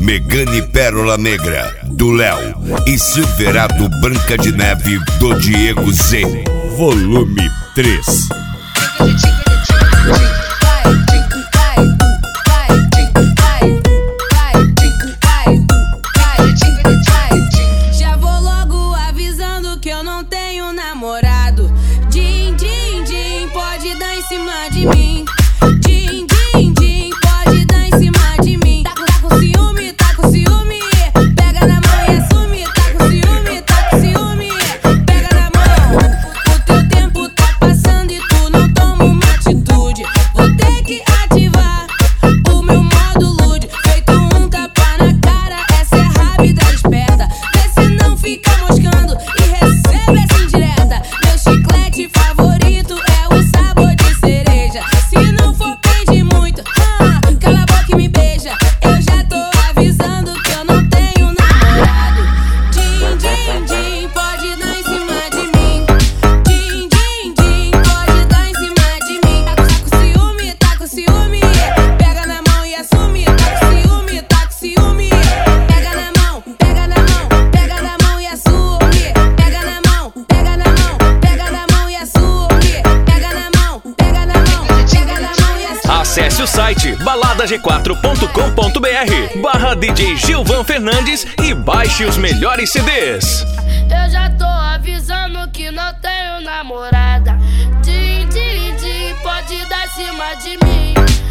Megane Pérola Negra, do Léo, e Silverado Branca de Neve, do Diego Z. Volume 3. Já vou logo avisando que eu não tenho namorado. Din, din, din, pode dar em cima de mim. Din, din, din, pode dar em cima de mim. Tá com ciúme, tá com ciúme. Pega na mão e assume. Tá com ciúme, tá com ciúme. Pega na mão. O teu tempo tá passando e tu não toma uma atitude. Vou ter que ativar o meu modo lude. Feito um tapa na cara, essa é rápida e esperta. Vê se não fica moscando e recebe essa indireta. Meu chiclete favorito é o sabor de cereja. Se não for pedir muito, cala a boca e me beija. Eu já tô avisando que eu não tenho namorado. Din, din, din, pode dar em cima de mim. Din, din, din, pode dar em cima de mim. Tá com ciúme, tá com ciúme. Pega na mão e assume. Tá com ciúme, tá com ciúme. Pega na mão, pega na mão, pega na mão e assume. Pega na mão, pega na mão, pega na mão e assume. Pega na mão, pega na mão, pega na mão e assume. Acesse o site baladag4.com.br/DJ Gilvan Fernandes e baixe os melhores CDs. Eu já tô avisando que não tenho namorada. Din, din, din, pode dar em cima de mim.